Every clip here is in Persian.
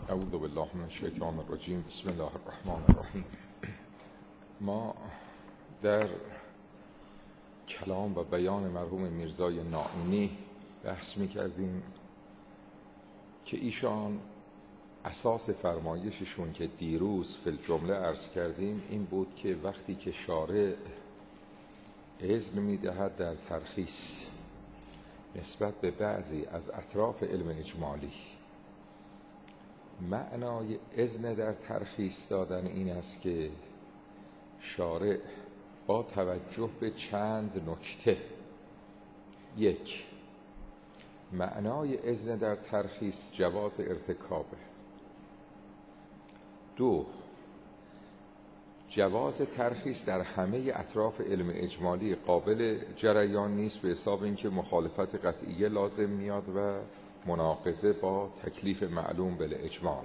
اعوذ بالله من الشیطان الرجیم. بسم الله الرحمن الرحیم. ما در کلام و بیان مرحوم میرزای نائینی بحث می‌کردیم که ایشان اساس فرمایششون که دیروز فی الجمله عرض کردیم این بود که وقتی که شارع اذن می‌دهد در ترخیص نسبت به بعضی از اطراف علم اجمالی، معنای اذن در ترخیص دادن این است که شارع با توجه به چند نکته: یک، معنای اذن در ترخیص جواز ارتکابه. دو، جواز ترخیص در همه اطراف علم اجمالی قابل جریان نیست به حساب اینکه مخالفت قطعیه لازم میاد و مناقضه با تکلیف معلوم بالاجمال.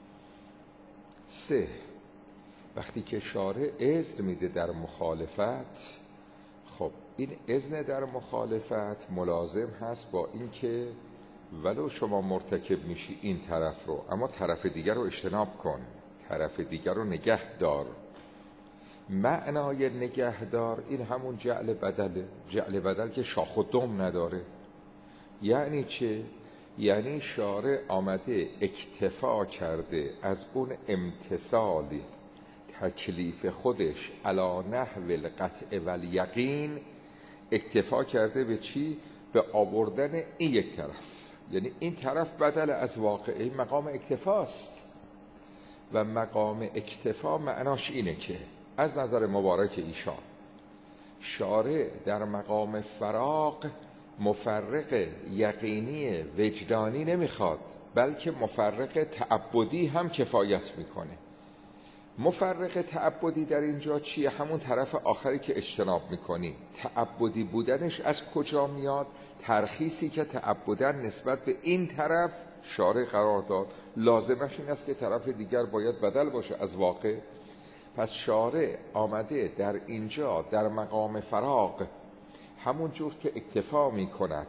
سه، وقتی که شارع اذن میده در مخالفت، خب این اذن در مخالفت ملازم هست با اینکه ولو شما مرتکب میشی این طرف رو، اما طرف دیگر رو اجتناب کن، طرف دیگر رو نگه دار. معنای نگهدار این همون جعل بدله، جعل بدل که شاخ و دم نداره. یعنی چه؟ یعنی شارع آمده اکتفا کرده از اون امتثالی تکلیف خودش علی نحو القطع والیقین، اکتفا کرده به چی؟ به آوردن این یک طرف، یعنی این طرف بدل از واقعی، مقام اکتفاست. و مقام اکتفا معناش اینه که از نظر مبارک ایشان شارع در مقام فراق مفرق یقینی وجدانی نمیخواد، بلکه مفرق تعبدی هم کفایت میکنه. مفرق تعبدی در اینجا چیه؟ همون طرف آخری که اجتناب میکنی. تعبدی بودنش از کجا میاد؟ ترخیصی که تعبدن نسبت به این طرف شارع قرار داد، لازمش این است که طرف دیگر باید بدل باشه از واقع. پس شارع آمده در اینجا در مقام فراق همون جور که اکتفا میکند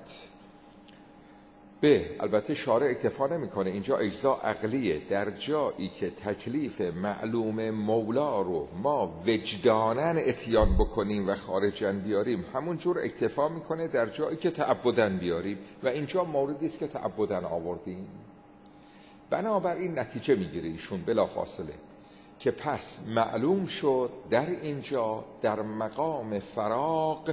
به، البته شارع اکتفا نمیکنه، اینجا اجزا عقلیه، در جایی که تکلیف معلوم مولا رو ما وجدانن اتیان بکنیم و خارجن بیاریم، همون جور اکتفا میکنه در جایی که تعبدن بیاریم، و اینجا موردی است که تعبدن آوردیم. بنابراین نتیجه میگیره ایشون بلا فاصله که پس معلوم شد در اینجا در مقام فراق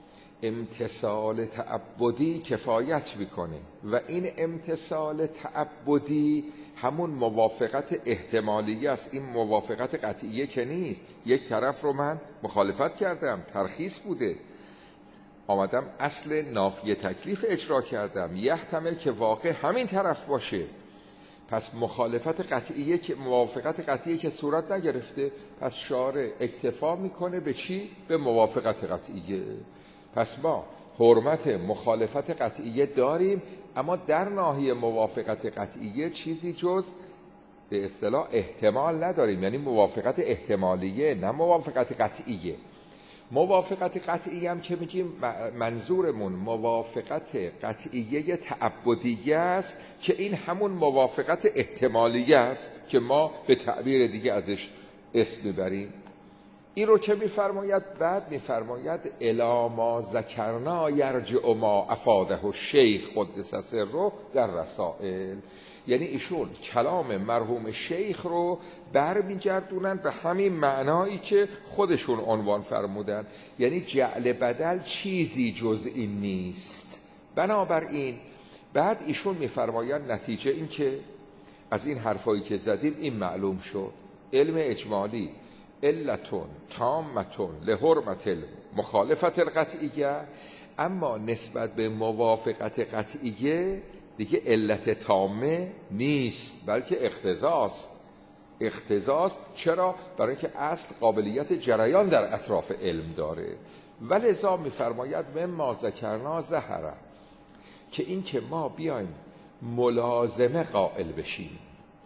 امتثال تعبدی کفایت میکنه، و این امتثال تعبدی همون موافقت احتمالیه است. این موافقت قطعیه که نیست. یک طرف رو من مخالفت کردم، ترخیص بوده، آمدم اصل نافی تکلیف اجرا کردم، یحتمل که واقع همین طرف باشه. پس مخالفت قطعیه که موافقت قطعیه که صورت نگرفته، پس شارع اکتفا میکنه به چی؟ به موافقت قطعیه. پس ما حرمت مخالفت قطعیه داریم، اما در ناحیه موافقت قطعیه چیزی جز به اصطلاح احتمال نداریم، یعنی موافقت احتمالیه نه موافقت قطعیه. موافقت قطعیه هم که میگیم منظورمون موافقت قطعیه تعبدیه است، که این همون موافقت احتمالیه است که ما به تعبیر دیگه ازش اسم ببریم. این رو که میفرماید، بعد میفرماید الی ما ذکرنا یرجع ما افاده الشیخ قدس سره در رسائل. یعنی ایشون کلام مرحوم شیخ رو برمیگردونن به همین معنایی که خودشون عنوان فرمودن، یعنی جعل بدل چیزی جز این نیست. بنابراین بعد ایشون میفرماید نتیجه این که از این حرفایی که زدیم این معلوم شد علم اجمالی علتون تامتون لحرمت مخالفت القطعیه، اما نسبت به موافقت قطعیه دیگه علت تامه نیست، بلکه اقتضاست. اقتضاست چرا؟ برای اینکه اصل قابلیت جریان در اطراف علم داره. ولذا میفرماید مما ذکرنا ظهر، که این که ما بیایم ملازمه قائل بشیم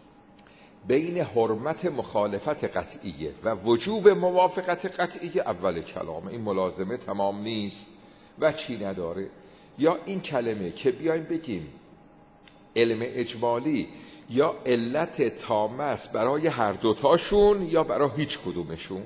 بین حرمت مخالفت قطعیه و وجوب موافقت قطعیه، اول کلام این ملازمه تمام نیست و چی نداره. یا این کلمه که بیایم بگیم علم اجمالی یا علت تامه است برای هر دوتاشون یا برای هیچ کدومشون؟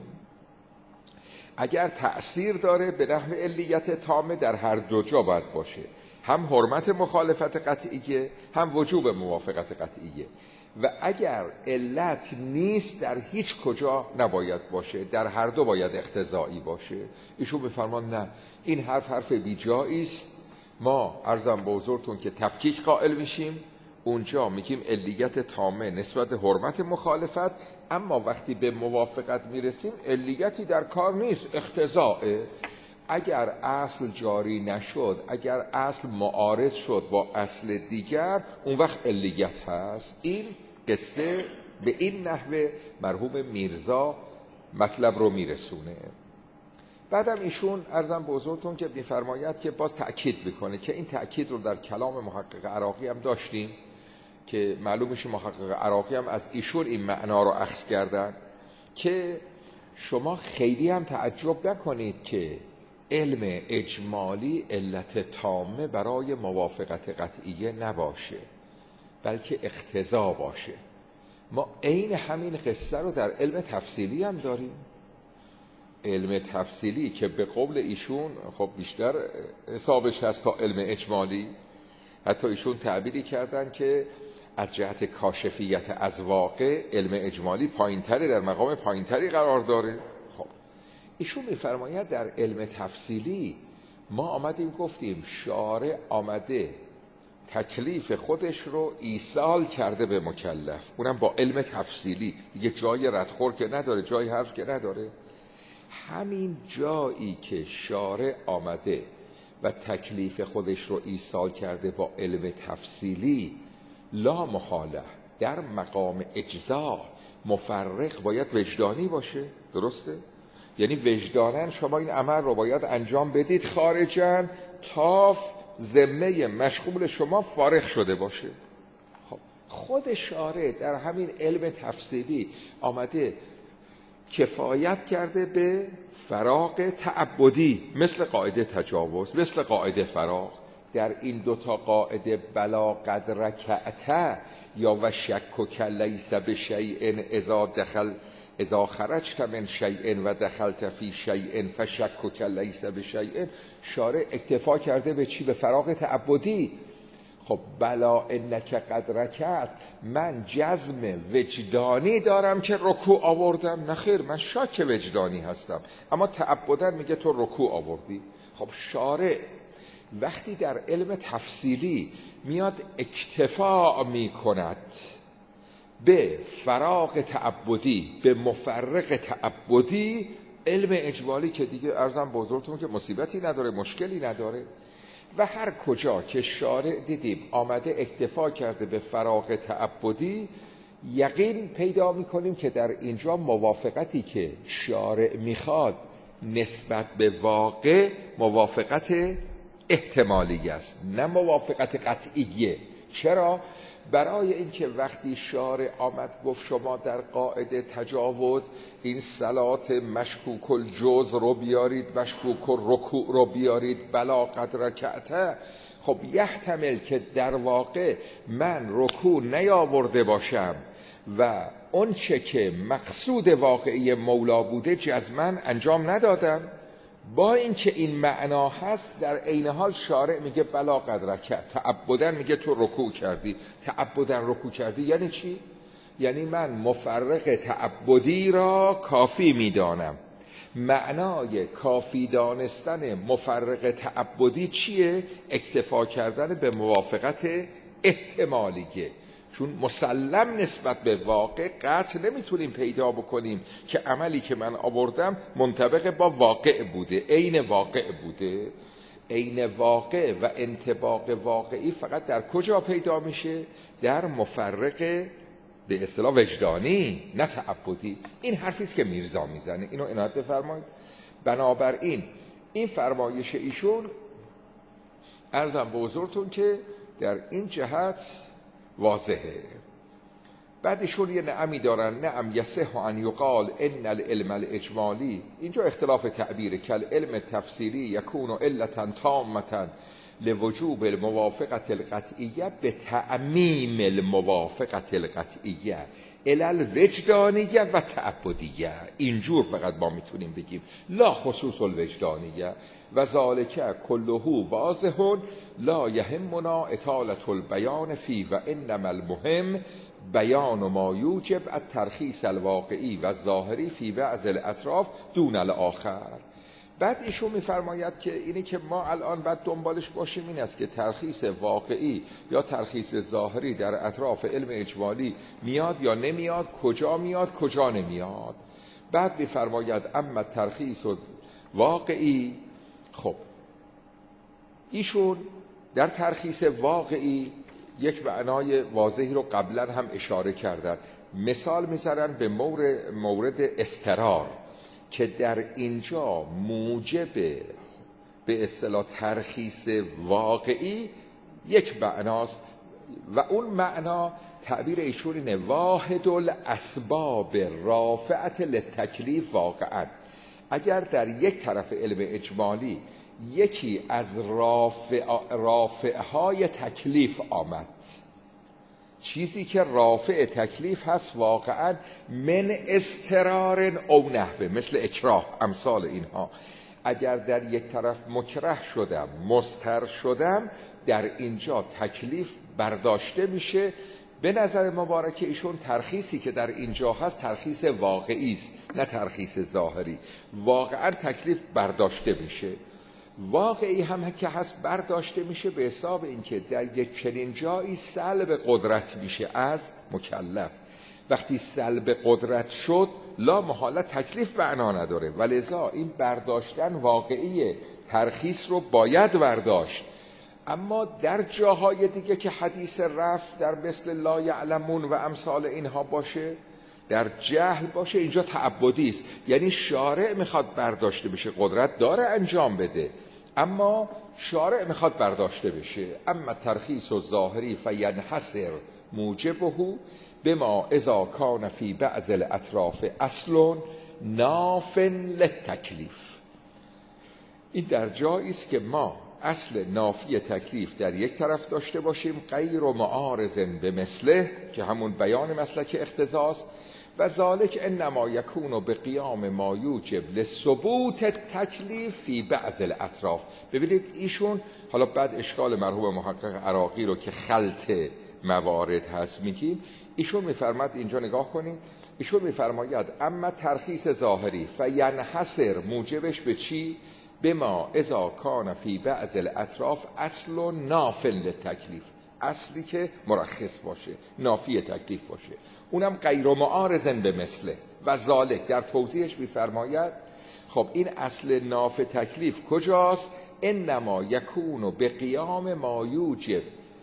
اگر تأثیر داره به نحو علیت تامه در هر دو جا باید باشه، هم حرمت مخالفت قطعیه هم وجوب موافقت قطعیه. و اگر علت نیست در هیچ کجا نباید باشه، در هر دو باید اقتضایی باشه. ایشون میفرمان نه، این حرف بیجایی است. ما عرضم به حضورتون که تفکیک قائل میشیم، اونجا میگیم علیت تامه نسبت حرمت مخالفت، اما وقتی به موافقت میرسیم علیتی در کار نیست، اقتضاءه. اگر اصل جاری نشد، اگر اصل معارض شد با اصل دیگر، اون وقت علیت هست. این قصه به این نحوه مرحوم میرزا مطلب رو میرسونه. بعدم ایشون عرضم به حضورتون که میفرماید که باز تأکید میکنه که این تأکید رو در کلام محقق عراقی هم داشتیم که معلوم میشه محقق عراقی هم از ایشون این معنا رو اخذ کردن که شما خیلی هم تعجب نکنید که علم اجمالی علت تامه برای موافقت قطعیه نباشه، بلکه اقتضا باشه. ما عین همین قصه رو در علم تفصیلی هم داریم. علم تفصیلی که به قول ایشون خب بیشتر حسابش هست تا علم اجمالی. حتی ایشون تعبیری کردن که از جهت کاشفیت از واقع علم اجمالی پایینتری، در مقام پایینتری قرار داره. خب ایشون میفرماید در علم تفصیلی ما آمدیم گفتیم شارع آمده تکلیف خودش رو ایصال کرده به مکلف، اونم با علم تفصیلی، دیگه جای ردخور که نداره، جای حرف که نداره. همین جایی که شارع آمده و تکلیف خودش رو ایصال کرده با علم تفصیلی، لا محاله در مقام اجزا مفرق باید وجدانی باشه. درسته؟ یعنی وجدانن شما این عمل رو باید انجام بدید خارجاً تا ذمه مشغول شما فارغ شده باشه. خب خود شارع در همین علم تفصیلی آمده کفایت کرده به فراغ تعبدی، مثل قاعده تجاوز، مثل قاعده فراغ. در این دوتا قاعده بلا قد رکعته یا و شکک لیس بشیء اذا خرجت من شیء و دخلت فی شیء فشکک لیس بشیء، شارع اکتفا کرده به چی؟ به فراغ تعبدی. خب بلا انک قد رکعت، من جزم وجدانی دارم که رکوع آوردم؟ نخیر، من شاک وجدانی هستم، اما تعبداً میگه تو رکوع آوردی. خب شارع وقتی در علم تفصیلی میاد اکتفا میکند به فراغ تعبدی، به مفرق تعبدی، علم اجمالی که دیگه عرضم بزرگتون که مصیبتی نداره، مشکلی نداره. و هر کجا که شارع دیدیم آمده اکتفا کرده به فراغ تعبدی، یقین پیدا میکنیم که در اینجا موافقتی که شارع میخواد نسبت به واقع موافقت احتمالی است، نه موافقت قطعیه. چرا؟ برای اینکه وقتی شارع آمد گفت شما در قاعده تجاوز این صلات مشکوک الجوز رو بیارید، مشکوک الرکوع رو بیارید، بلا قد رکعته، خب یحتمل که در واقع من رکوع نیاورده باشم و اون چه که مقصود واقعی مولا بوده جزماً انجام ندادم. با اینکه این معنا هست، در عین حال شارع میگه بلا قد رکعت، تعبداً میگه تو رکوع کردی. تعبداً رکوع کردی یعنی چی؟ یعنی من مفرق تعبدی را کافی میدانم. معنای کافی دانستن مفرق تعبدی چیه؟ اکتفا کردن به موافقت احتمالیه. چون مسلم نسبت به واقع قطع نمیتونیم پیدا بکنیم که عملی که من آوردم منطبق با واقع بوده، عین واقع بوده. عین واقع و انطباق واقعی فقط در کجا پیدا میشه؟ در مفرق به اصطلاح وجدانی، نه تعبدی. این حرفیست که میرزا میزنه، اینو عنایت بفرمایید. بنابراین این فرمایش ایشون عرضم به حضورتون که در این جهت واضحه. بعدشون یه نعمی دارن، نعم یصح ان یقال ان العلم الاجمالی، اینجا اختلاف تعبیره، کل علم تفصیلی یکون علتا تامتا لوجوب الموافقت القطعیه به تعمیم الموافقت القطعیه الالوجدانیه و تعبدیه. اینجور فقط ما میتونیم بگیم لا خصوص الوجدانیه و ذالک کله واضح لا یهمنا اطالة البیان فی و انما المهم بیان ما یوجب الترخیص الواقعی و ظاهری فی بعض الاطراف دون الاخر. بعد ایشون میفرماید که اینی که ما الان بعد دنبالش باشیم این است که ترخیص واقعی یا ترخیص ظاهری در اطراف علم اجمالی میاد یا نمیاد، کجا میاد کجا نمیاد. بعد میفرماید اما ترخیص واقعی، خب ایشون در ترخیص واقعی یک معنای واضحی رو قبلا هم اشاره کردن، مثال میذارن به مورد اضطرار که در اینجا موجب به اصطلاح ترخیص واقعی یک معناست و اون معنا تعبیر ایشون اینه واحد الاسباب رافعت للتکلیف واقعا. اگر در یک طرف علم اجمالی یکی از رافعهای تکلیف آمد، چیزی که رافع تکلیف هست واقعا من اضطرار او نحوه مثل اکراه امثال اینها، اگر در یک طرف مکره شدم مضطر شدم در اینجا تکلیف برداشته میشه. به نظر مبارک ایشون ترخیصی که در اینجا هست ترخیص واقعی است نه ترخیص ظاهری. واقعا تکلیف برداشته میشه، واقعی هم که هست برداشته میشه به حساب اینکه در یک چنین جایی سلب قدرت میشه از مکلف. وقتی سلب قدرت شد لا محاله تکلیف معنا نداره، ولذا این برداشتن واقعی ترخیص رو باید برداشت. اما در جاهای دیگه که حدیث رفع در مثل لا یعلمون و امثال اینها باشه، در جهل باشه، اینجا تعبدی است، یعنی شارع میخواد برداشته بشه، قدرت داره انجام بده اما شارع میخواد برداشته بشه. اما ترخیص الظاهری فینحصر موجبه بما اذا کان فی بعض الاطراف اصل ناف للتکلیف. این در جایی است که ما اصل نافی تکلیف در یک طرف داشته باشیم غیر معارض به مثله که همون بیان مسلک اقتضاست و ذالک انما یکون به قیام ما یوجب لثبوت تکلیف فی بعض الاطراف. ببینید ایشون حالا بعد اشکال مرحوم محقق عراقی رو که خلط موارد هست میگیم، ایشون میفرماد اینجا نگاه کنید، ایشون میفرماید اما ترخیص ظاهری فینحصر موجبش به چی؟ بما اذا کان فی بعض الاطراف اصل نافل للتکلیف، اصلی که مرخص باشه نافی تکلیف باشه، اونم غیر معارض به مثله. و ذالک در توضیحش میفرماید خب این اصل ناف تکلیف کجاست؟ انما یکون به قیام ما یوجب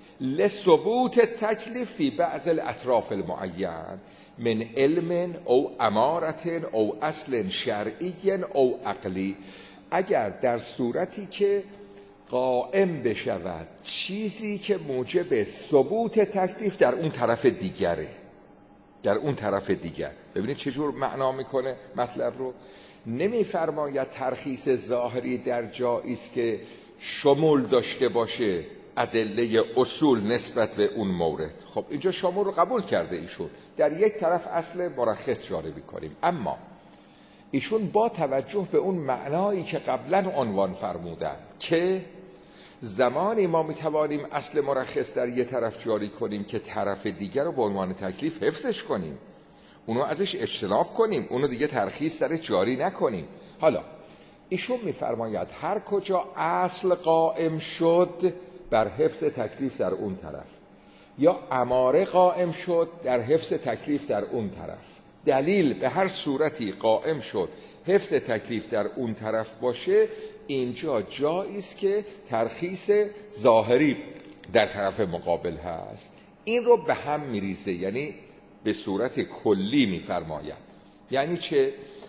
لثبوت تکلیف فی بعض الاطراف المعین من علم او امارت او اصل شرعی او عقلی. اگر در صورتی که قائم بشود چیزی که موجب ثبوت تکلیف در اون طرف دیگره، در اون طرف دیگر، ببینید چجور معنا میکنه مطلب رو. نمیفرماید ترخیص ظاهری در جایی است که شمول داشته باشه ادله اصول نسبت به اون مورد. خب اینجا شمول رو قبول کرده ایشون، در یک طرف اصل مرخص جاری میکنیم، اما ایشون با توجه به اون معنایی که قبلا عنوان فرمودن که زمانی ما میتوانیم اصل مرخص در یک طرف جاری کنیم که طرف دیگر رو به عنوان تکلیف حفظش کنیم، اونو ازش اجتناب کنیم، اونو دیگه ترخیص درش جاری نکنیم. حالا ایشون میفرماید هر کجا اصل قائم شد بر حفظ تکلیف در اون طرف یا اماره قائم شد در حفظ تکلیف در اون طرف، دلیل به هر صورتی قائم شد حفظ تکلیف در اون طرف باشه، اینجا جایی است که ترخیص ظاهری در طرف مقابل هست. این رو به هم میریزه، یعنی به صورت کلی میفرماید. یعنی چه؟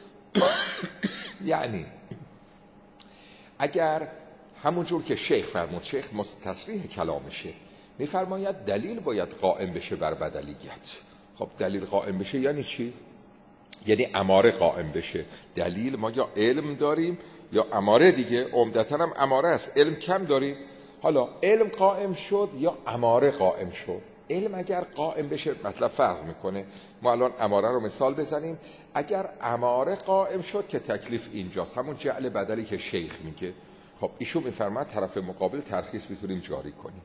یعنی اگر همونجور که شیخ فرمود، شیخ تصریح کلامشه، میفرماید دلیل باید قائم بشه بر بدلیت. خب دلیل قائم بشه یعنی چی؟ یعنی اماره قائم بشه. دلیل ما یا علم داریم یا اماره دیگه، عمدتاً هم اماره است، علم کم داریم. حالا علم قائم شد یا اماره قائم شد؟ علم اگر قائم بشه مطلب فرق میکنه. ما الان اماره رو مثال بزنیم. اگر اماره قائم شد که تکلیف اینجاست، همون جعل بدلی که شیخ میگه. خب ایشون میفرماد طرف مقابل ترخیص میتونیم جاری کنیم.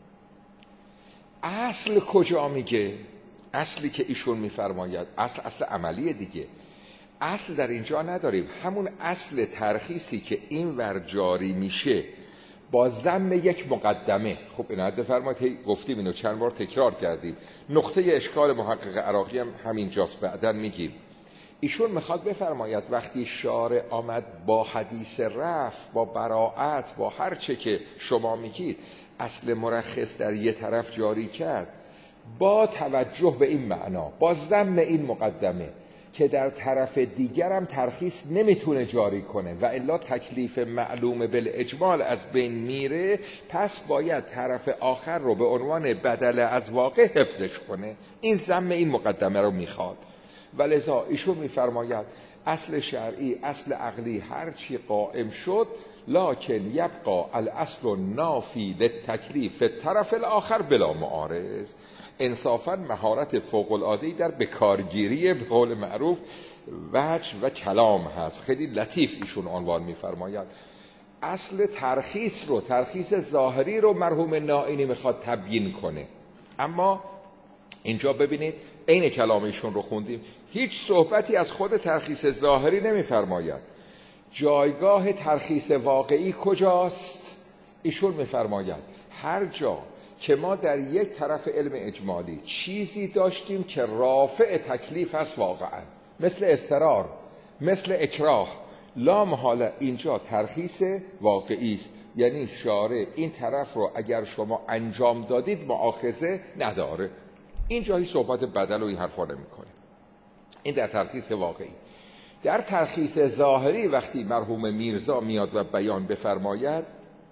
اصل کجا میگه؟ اصلی که ایشون میفرماید اصل عملی دیگه. اصل در اینجا نداریم. همون اصل ترخیصی که این ور جاری میشه با ضم یک مقدمه. خب این حد فرمایید، گفتیم اینو چند بار تکرار کردیم. نقطه اشکال محقق عراقی هم همینجاست، بعداً میگیم. ایشون میخواد بفرماید وقتی شارع آمد با حدیث رفع، با براءت، با هر چه که شما میگید اصل مرخص در یه طرف جاری کرد، با توجه به این معنا، با ضم این مقدمه که در طرف دیگرم ترخیص نمیتونه جاری کنه و الا تکلیف معلوم بالاجمال از بین میره، پس باید طرف آخر رو به عنوان بدل از واقع حفظش کنه. این ضم این مقدمه رو میخواد. ولذا ایشون میفرماید اصل شرعی، اصل عقلی هر چی قائم شد، لکن یبقى الاصل النافی للتکلیف الطرف الاخر بلا معارض. انصافا مهارت فوق العاده‌ای در بکارگیری به قول معروف وجه و کلام هست. خیلی لطیف ایشون عنوان میفرماید. اصل ترخیص رو، ترخیص ظاهری رو مرحوم نائینی میخواد تبیین کنه. اما اینجا ببینید عین کلام ایشون رو خوندیم، هیچ صحبتی از خود ترخیص ظاهری نمیفرماید. جایگاه ترخیص واقعی کجاست؟ ایشون میفرماید هر جا که ما در یک طرف علم اجمالی چیزی داشتیم که رافع تکلیف است واقعا، مثل اضطرار، مثل اکراه، لا محاله اینجا ترخیص واقعی است. یعنی شارع این طرف رو اگر شما انجام دادید مؤاخذه نداره. اینجا هیچ صحبت بدل و این حرفا نمیکنه. این در ترخیص واقعی. در ترخیص ظاهری وقتی مرحوم میرزا میاد و بیان بفرماید،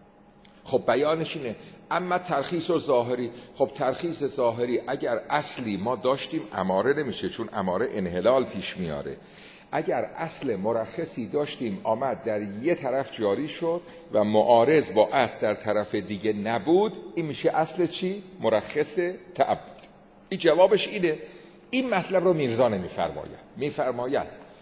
خب بیانش اینه اما ترخیص و ظاهری. خب ترخیص ظاهری اگر اصلی ما داشتیم اماره نمیشه، چون اماره انحلال پیش میاره. اگر اصل مرخصی داشتیم آمد در یه طرف جاری شد و معارض با اصل در طرف دیگه نبود، این میشه اصل چی؟ مرخص تعبد. این جوابش اینه. این مطلب رو میرزا نمیفرماید. میفرماید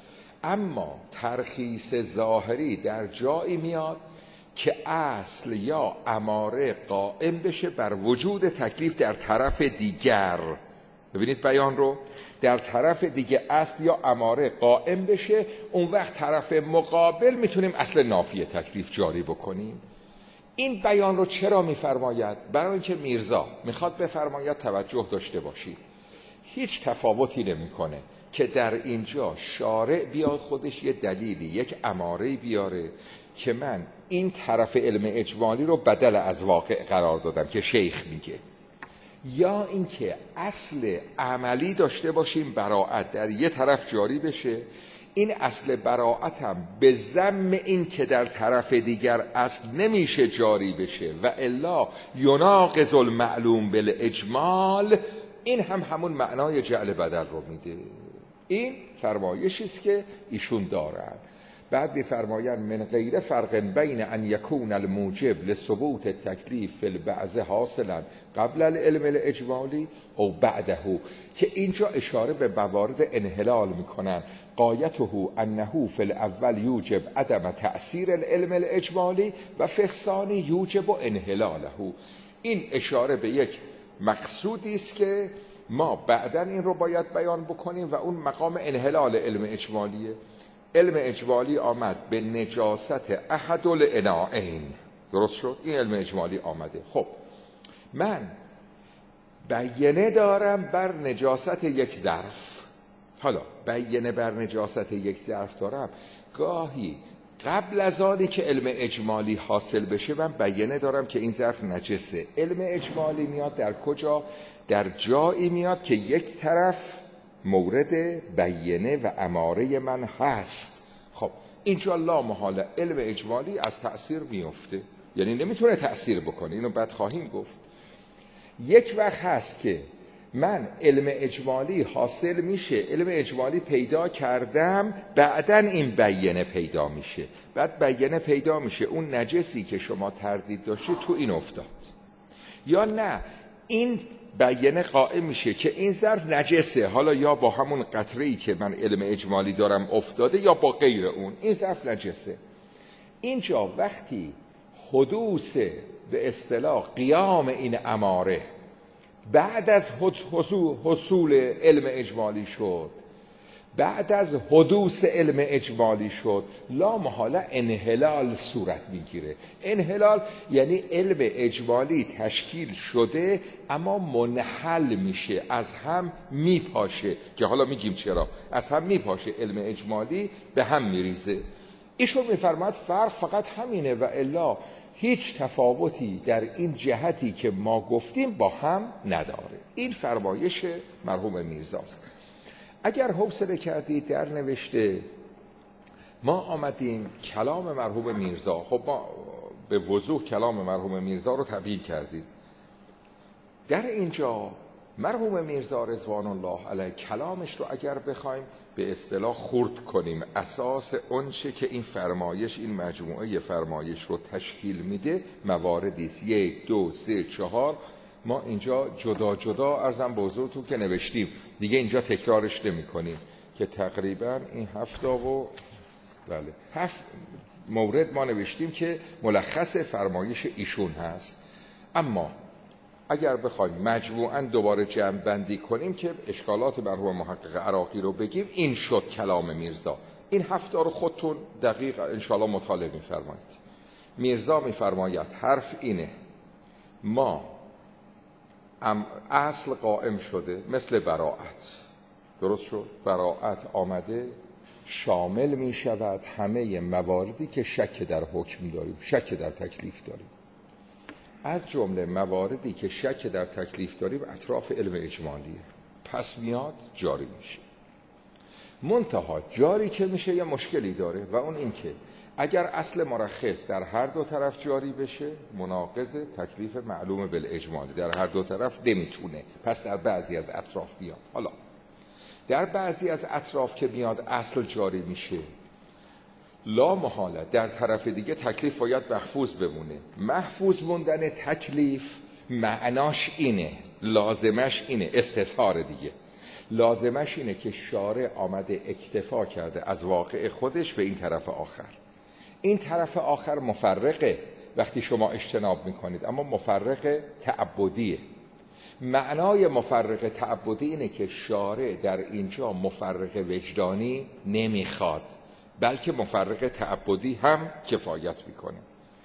اما ترخیص ظاهری در جایی میاد که اصل یا اماره قائم بشه بر وجود تکلیف در طرف دیگر. ببینید بیان رو، در طرف دیگه اصل یا اماره قائم بشه، اون وقت طرف مقابل میتونیم اصل نافی تکلیف جاری بکنیم. این بیان رو چرا میفرماید؟ برای اینکه میرزا میخواد بفرماید توجه داشته باشید، هیچ تفاوتی نمیکنه که در اینجا شارع بیاد خودش یه دلیلی، یک اماره بیاره که من این طرف علم اجمالی رو بدل از واقع قرار دادم که شیخ میگه، یا اینکه اصل عملی داشته باشیم براءت در یه طرف جاری بشه، این اصل براءت هم به ضم این که در طرف دیگر اصل نمیشه جاری بشه و الا یناقض المعلوم بالاجمال، این هم همون معنای جعل بدل رو میده. این فرمایشی است که ایشون دارن. بعد می‌فرمایند من غیر فرق بین ان یکون الموجب لثبوت التکلیف فی البعض حاصلا قبل العلم الاجمالی او بعده، که اینجا اشاره به موارد انحلال میکنن. غایته انه فی الاول یوجب عدم تأثیر العلم الاجمالی و فی الثانی یوجب انحلاله. این اشاره به یک مقصودی است که ما بعداً این رو باید بیان بکنیم و اون مقام انحلال علم اجمالیه. علم اجمالی آمد به نجاست احد الاناءین، درست شد؟ این علم اجمالی آمده. خب من بیانه دارم بر نجاست یک ظرف. حالا بیانه بر نجاست یک ظرف دارم، گاهی قبل از آنی که علم اجمالی حاصل بشه من بیانه دارم که این ظرف نجسه. علم اجمالی میاد در کجا؟ در جایی میاد که یک طرف مورد بیانه و اماره من هست. خب اینجا لا محاله علم اجمالی از تأثیر میفته، یعنی نمیتونه تأثیر بکنه. اینو بعد خواهیم گفت. یک وقت هست که من علم اجمالی حاصل میشه، علم اجمالی پیدا کردم، بعدن این بیانه پیدا میشه. بعد بیانه پیدا میشه اون نجسی که شما تردید داشتید تو این افتاد. یا نه این بیانه قائم میشه که این ظرف نجسه، حالا یا با همون قطره‌ای که من علم اجمالی دارم افتاده یا با غیر اون، این ظرف نجسه. اینجا وقتی حدوث به اصطلاح قیام این اماره بعد از حصول علم اجمالی شد، بعد از حدوث علم اجمالی شد، لا محاله انحلال صورت میگیره. انحلال یعنی علم اجمالی تشکیل شده اما منحل میشه، از هم میپاشه، که حالا میگیم چرا از هم میپاشه، علم اجمالی به هم میریزه. ایشون میفرماید فرق فقط همینه و الا هیچ تفاوتی در این جهتی که ما گفتیم با هم نداره. این فرمایش مرحوم میرزاست. اگر حوصله کردید در نوشته ما آمدیم کلام مرحوم میرزا، خب ما به وضوح کلام مرحوم میرزا رو تبیین کردیم. در اینجا مرحوم میرزا رضوان الله علیه کلامش رو اگر بخوایم به اصطلاح خرد کنیم، اساس اونچه که این فرمایش، این مجموعه فرمایش رو تشکیل میده مواردی است. 1 2 3 4 ما اینجا جدا جدا عرضم به حضورتون که نوشتیم، دیگه اینجا تکرارش نمی کنیم که تقریبا این 7 مورد ما نوشتیم که ملخص فرمایش ایشون هست. اما اگر بخوایم مجموعاً دوباره جمع بندی کنیم که اشکالات مرحوم محقق عراقی رو بگیم، این شد کلام میرزا. این 7 رو خودتون دقیق انشاءالله مطالعه می‌فرمایید. میرزا می‌فرماید حرف اینه، ما اصل قائم شده مثل براءت، درست شد؟ براءت آمده شامل می شود همه مواردی که شک در حکم داریم، شک در تکلیف داریم. از جمله مواردی که شک در تکلیف داریم اطراف علم اجمالیه، پس میاد جاری میشه. منتها جاری که میشه یه مشکلی داره و اون این که اگر اصل مرخص در هر دو طرف جاری بشه مناقض تکلیف معلوم بالاجمالی، در هر دو طرف نمیتونه، پس در بعضی از اطراف بیاد. حالا در بعضی از اطراف که میاد اصل جاری میشه، لا محاله در طرف دیگه تکلیف باید محفوظ بمونه. محفوظ موندن تکلیف معناش اینه، لازمش اینه، استظهار دیگه، لازمش اینه که شارع آمده اکتفا کرده از واقع خودش به این طرف آخر. این طرف آخر مفرقه وقتی شما اجتناب میکنید، اما مفرق تعبدیه. معنای مفرق تعبدی اینه که شارع در اینجا مفرق وجدانی نمیخواد، بلکه مفرق تعبدی هم کفایت میکنه.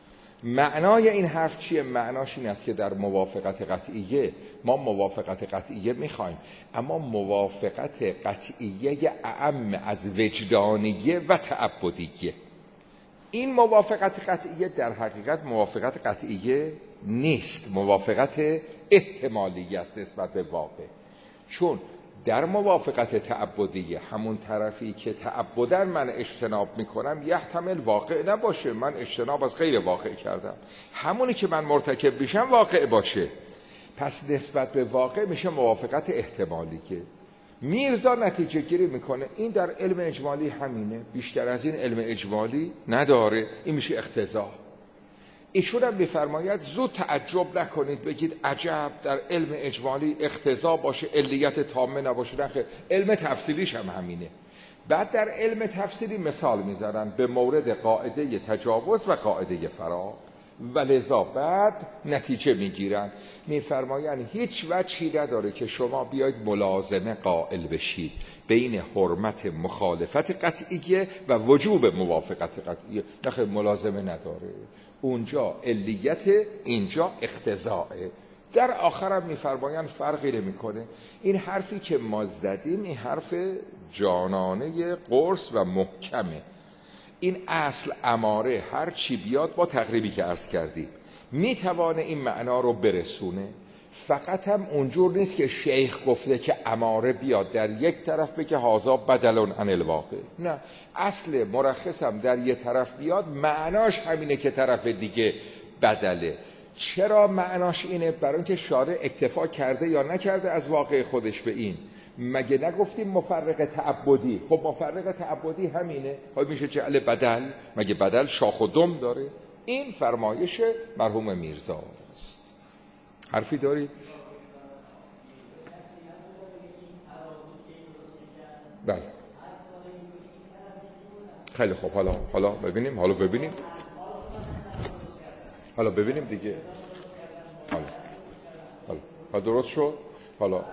معنای این حرف چیه؟ معناش این است که در موافقت قطعیه ما موافقت قطعیه میخوایم، اما موافقت قطعیه اعم از وجدانیه و تعبدیه. این موافقت قطعیه در حقیقت موافقت قطعیه نیست، موافقت احتمالی است نسبت به واقع. چون در موافقت تعبدیه همون طرفی که تعبداً من اجتناب میکنم یحتمل واقع نباشه، من اجتناب از غیر واقع کردم، همونی که من مرتکب میشم واقع باشه، پس نسبت به واقع میشه موافقت احتمالی. که میرزا نتیجه گیری میکنه این در علم اجمالی همینه، بیشتر از این علم اجمالی نداره، این میشه اقتضا. ایشون هم میفرماید زود تعجب نکنید بگید عجب در علم اجمالی اقتضا باشه علیت تامه نباشه، نخیر، علم تفصیلیش هم همینه. بعد در علم تفصیلی مثال میذارن به مورد قاعده تجاوز و قاعده فراغ و لذا بعد نتیجه میگیرن، میفرمایند هیچ وجهی نداره که شما بیاید ملازمه قائل بشید بین حرمت مخالفت قطعیه و وجوب موافقت قطعیه. نخیر، ملازمه نداره، اونجا علیت، اینجا اقتضاءه. در آخرم میفرمایند فرقی نمیکنه. این حرفی که ما زدیم این حرف جانانه قرص و محکمه. این اصل اماره هر چی بیاد با تقریبی که عرض کردیم میتوانه این معنا رو برسونه. فقط هم اونجور نیست که شیخ گفته که اماره بیاد در یک طرف بگه هازا بدلون عن الواقع، نه، اصل مرخص هم در یک طرف بیاد معناش همینه که طرف دیگه بدله. چرا معناش اینه؟ برای اینکه شارع اکتفا کرده یا نکرده از واقع خودش به این. مگه نگفتیم مفرق تعبدی؟ خب مفرق تعبدی همینه، خب میشه جعل بدل، مگه بدل شاخ و دم داره؟ این فرمایش مرحوم میرزا است. حرفی دارید؟ بله خیلی خوب. حالا ببینیم دیگه. حالا درست شد. حالا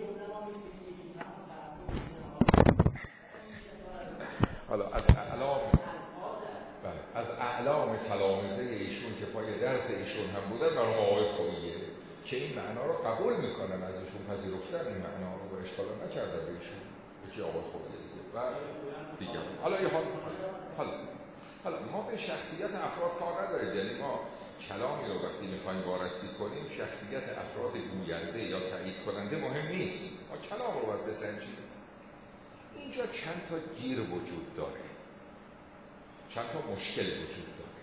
از اعلام تلامذه ایشون که پای درس ایشون هم بودن مرحوم آقای خوییه که این معنا رو قبول میکنن، از ایشون پذیرفتن این معنا رو و اشکال نکردن به ایشون، به آقای خوییه دیگه. و دیگه حالا ما به شخصیت افراد کار نداریم، یعنی ما کلامی رو وقتی میخوایم وارسی کنیم شخصیت افراد گوینده یا تایید کننده مهم نیست، ما کلام رو باید بسنجیم. اینجا چند تا گیر وجود داره، چند تا مشکل وجود داره.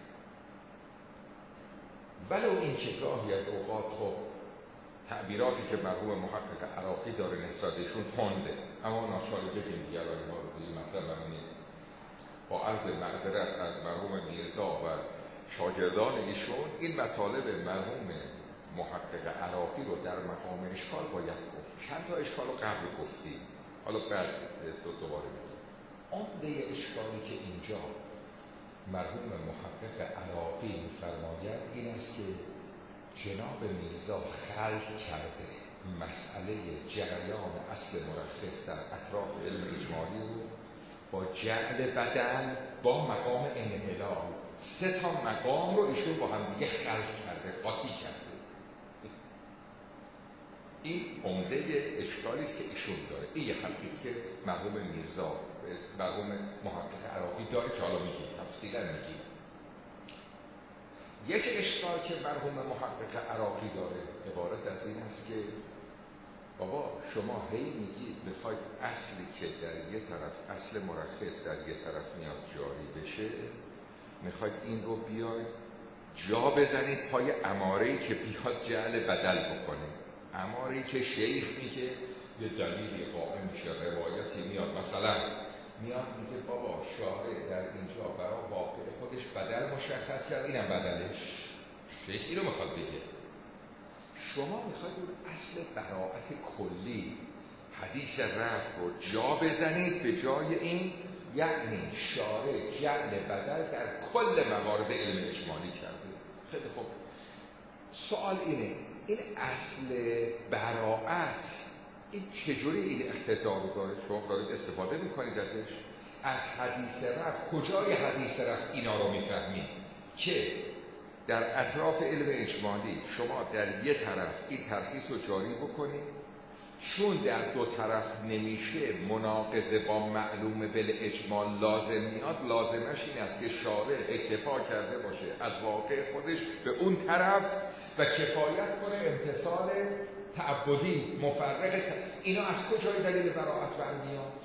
ولو این که گاهی از اوقات خب تعبیراتی که مرحوم محقق عراقی داره نسبت ایشون تنده، اما ناشاری بگیم دیگه الان ما رو دیگه مطلب بمونید. با عرض معذرت از مرحوم میرزا و شاگردان ایشون این مطالب مرحوم محقق عراقی رو در مقام اشکال باید گفت. چند تا اشکال رو قبل گفتیم، حالا بعد دوباره میگیم. عمده اشکالی که اینجا مرحوم محقق عراقی می‌فرماید این است که جناب میرزا خلط کرده مسئله جریان اصل مرخص در اطراف علم اجمالی رو با جعل بدن با مقام انحلال. 3 تا مقام رو ایشون با هم دیگه خلط کرده، قاطی کرده. این عمده اشکالی است که ایشون داره. این یه حرفی است که مرحوم میرزا مرحوم محقق عراقی داره که حالا میگیم تفصیلا میگیم. یک اشکال که مرحوم محقق عراقی داره عبارت از این است که بابا شما هی میگید میخواید اصلی که در یه طرف اصل مرخص در یه طرف میاد جاری بشه، میخواید این رو بیاید جا بزنید پای اماره‌ای که بیاد جعل بدل بکنه. اماره‌ای که شیخ میگه یه دلیلی قائم میشه، روایتی میاد مثلا میاد میگه بابا شارع در اینجا برای واقع خودش بدل مشخص کرد، اینم بدلش. شیخ اینو میخواد بگه. شما میخواید اون اصل براءت کلی حدیث رفع رو جا بزنید به جای این، یعنی شارع جعل بدل در کل موارد علم اجمالی کرده. خیلی خوب، سوال اینه این اصل براءت این چجوری این اقتضا رو داره؟ شما دارید استفاده میکنید ازش. از حدیث رفع کجای حدیث رفع اینا رو میفهمید که در اطراف علم اجمالی شما در یه طرف این ترخیص رو جاری بکنید، چون در دو طرف نمیشه مناقضه با معلوم بالاجمال لازم میاد. لازمش این است که شارع اکتفا کرده باشه از واقع خودش به اون طرف و کفایت کنه امتصال تعبدی مفرق. اینا از کجای دلیل براءت برمیاد؟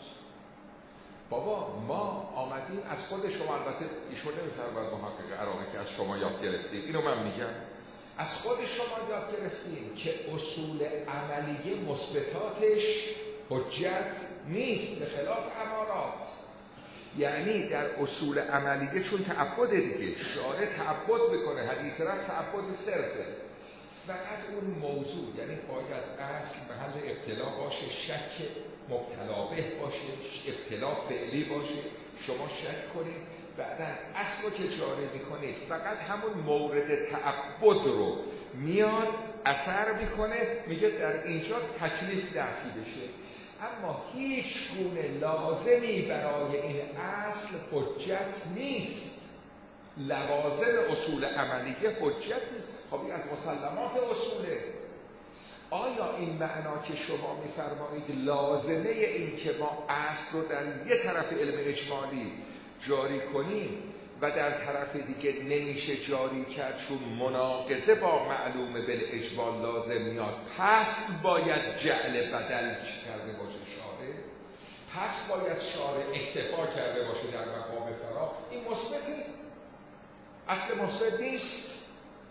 بابا ما آمدیم از خود شما، البته ایشون نمیفرماید محقق عراقی که از شما یاد گرفتیم، اینو من میگم، از خود شما یاد گرفتیم که اصول عملیه مثبتاتش حجت نیست، به خلاف امارات. یعنی در اصول عملیه چون تعبد دیگه شارع تعبد بکنه، حدیث رفع تعبد صرفه، فقط اون موضوع یعنی باید اصل محل ابتلا باشه، شک مبتلا به باشه، ابتلا فعلی باشه، شما شک کنید بعداً اصل رو که جاری میکنید فقط همون مورد تعبد رو میاد اثر میکنه، میگه در اینجا تکلیف دفعی بشه. اما هیچ گونه لازمی برای این اصل حجت نیست. لوازم اصول عملیه حجت نیست. خب این از مسلمات اصوله. آیا این معنا که شما میفرمایید لازمه این که ما اصل رو در یه طرف علم اجمالی جاری کنیم و در طرف دیگه نمیشه جاری کرد چون مناقضه با معلوم بالاجمال لازم میاد، پس باید جعل بدل کرده باشه شارع، پس باید شارع اکتفا کرده باشه در مقام فرا؟ این مثبته؟ اصل مثبت نیست.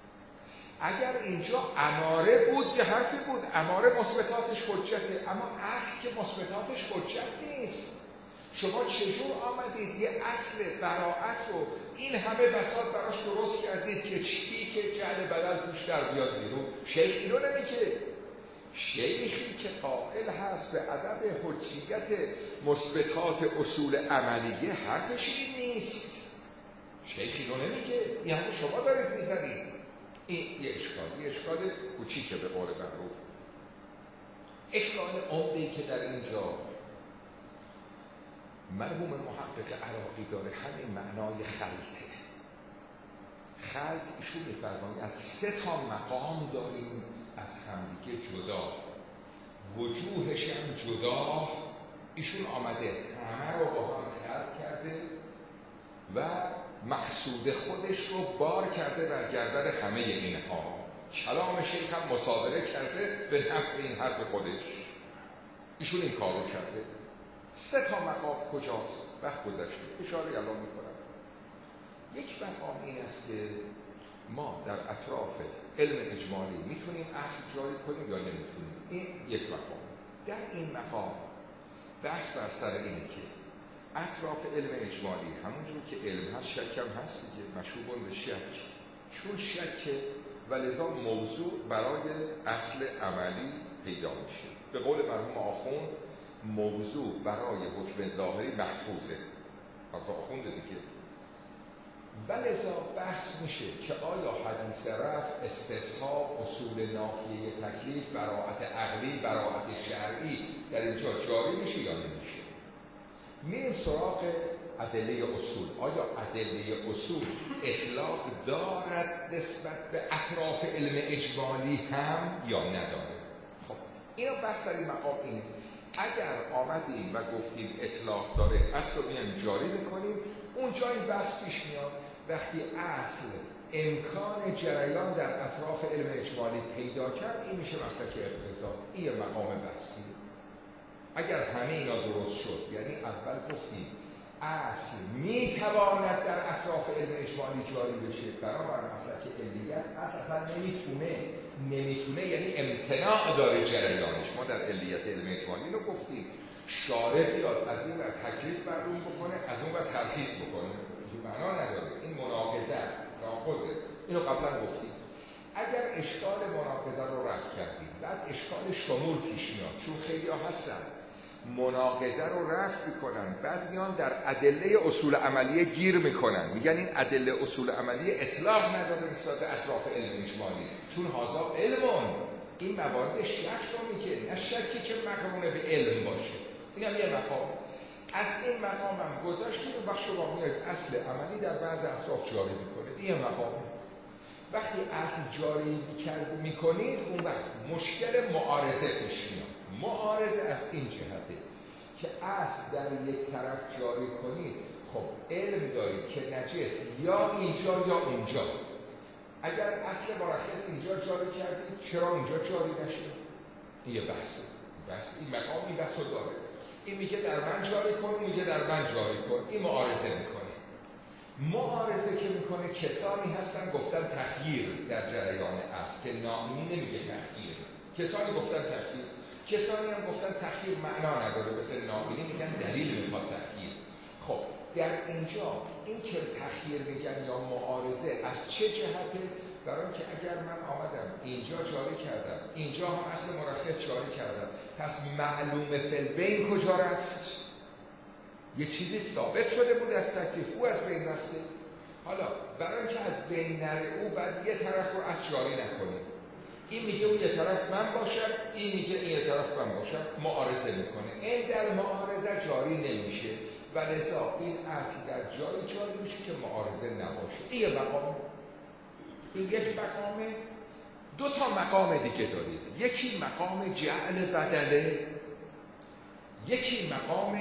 اگر اینجا اماره بود یه حرفی بود، اماره مثبتاتش حجته، اما اصل که مثبتاتش حجت نیست. شما چجور آمدید یه اصل براعت رو این همه بساط براش درست کردید که چی که جعل بدل توش در بیاد بیرون؟ شیخ اینو نمیگه. شیخی که قائل هست به عدم حجیت مثبتات اصول عملیه حرفش این نیست. شیخ اینو نمیگه، این همه شما دارید میزنید. این یه اشکال کوچیکه به قول معروف. اشکال عمده‌ای که در اینجا مرحوم محقق عراقی داره همین معنای خلطه. خلط ایشون می‌فرماید 3 مقام داریم از همدیگه جدا، وجوهش هم جدا. ایشون آمده همه رو با هم خلط کرده و مقصود خودش رو بار کرده بر گردن همه اینها. کلام شیخ هم مصادره کرده به نفع این حرف خودش. ایشون این کار رو کرده. 3 مقام کجاست؟ وقت گذشته اشاره الان میکنم. یک مقام این است که ما در اطراف علم اجمالی میتونیم اصل جاری کنیم یا نمیتونیم. این یک مقام. در این مقام بحث بر سر اینه که اطراف علم اجمالی همونجور که علم هست شک هم هست دیگه، مشروبون به شک. چون شک و لذا موضوع برای اصل عملی پیدا میشه. به قول مرحوم آخوند موضوع برای حکم ظاهری محفوظه. آخوند دیگه. و لذا بحث میشه که آیا حدیث رفع، استصحاب، اصول نافیه تکلیف، براءت عقلی، براءت شرعی در اینجا جاری میشه یا نمیشه. میریم سراغ ادله اصول. آیا ادله اصول اطلاق دارد نسبت به اطراف علم اجمالی هم یا نداره؟ خب اینو بحث در این مقام اینه. اگر آمدیم و گفتیم اطلاق داره اصل رو میایم جاری میکنیم، اونجا این بحث پیش میاد وقتی اصل امکان جریان در اطراف علم اجمالی پیدا کرد، این میشه مسلک اقتضا. این یه مقام بحثی. اگر همه اینا درست شد، یعنی اول گفتیم اصل میتواند در اطراف علم اجمالی جاری بشه، برابر مسلک علیت اصلا نمیتونه یعنی امتناع داره جریانش. ما در علیت علم اجمالی اینو گفتیم شارع بیاد از این ور تکلیف معلوم بکنه، از اون ور ترخیص بکنه، این معنا نداره. این مناقضه است، تناقضه. اینو قبلا گفتیم. اگر اشکال مناقضه رو رفع کردیم، بعد اشکال شمول پیش میاد، چون خیلی ها هستن مناقضه رو رفع میکنن، بعد میان در ادله اصول عملیه گیر میکنن، میگن این ادله اصول عملیه اطلاق نداره نسبت به اطراف علم اجمالی، چون هازا علمون. این موارد شک رو میگه، نه شکی که مقرونه به علم باشه. این هم یه مقام. از این مقام هم گذاشتیم و بخش شما میاد اصل عملی در بعض اطراف جاری میکنه. این مقام. وقتی اصل جاری میکنید اون وقت مشکل معارضه پیش میاد. معارضه از این جهته که اصل در یک طرف جاری کنید، خب علم دارید که نجس یا اینجا یا اونجا. اگر اصل مرخص اینجا جاری کردید چرا اونجا جاری نشد؟ این یه بحثه. این مقام این بحث رو داره. این میگه در من جاری کن، میگه در من جاری کن. این معارضه میکنه. معارضه که میکنه کسانی هستن گفتن تخییر در جریان اصل که نامی نمیگه تخییر. کسانی گفتن تخییر، کسانی هم گفتن تخییر معنا نداره، مثل نامی میگن دلیل میخواد تخییر. خب در اینجا این که تخییر میگن یا معارضه از چه جهته؟ برای اینکه اگر من آمدم اینجا جاری کردم، اینجا هم اصل مرخص جاری کردم، پس معلوم فی‌البین کجا رفت؟ یه چیزی ثابت شده بود از تکلیف، او از بین رفته. حالا برای اینکه از بین نره او بعد یه طرف رو از جاری نکنیم. این میگه اون یه طرف من باشم، این میگه این یه طرف من باشم، معارضه میکنه. این در معارضه جاری نمیشه و لذا این اصل در جاری میشه که معارضه نباشه. این یه مقام. این یک مقامه. 2 مقام دیگه دارید. یکی مقام جعل بدله، یکی مقام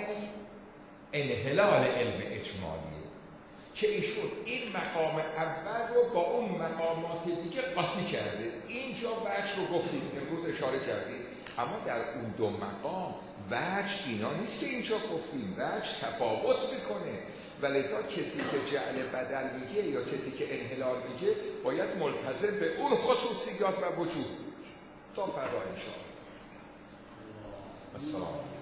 انحلال علم اجمالی که ایشون این مقام اول رو با اون مقامات دیگه قاطی کرده. اینجا وجه رو گفتیم، امروز اشاره کردیم، اما در اون 2 مقام وجه اینا نیست که اینجا گفتیم. وجه تفاوت میکنه و لذا کسی که جعل بدل میگه یا کسی که انحلال میگه باید ملتزم به اون خصوصیات و وجود تا فردا انشاءالله. السلام.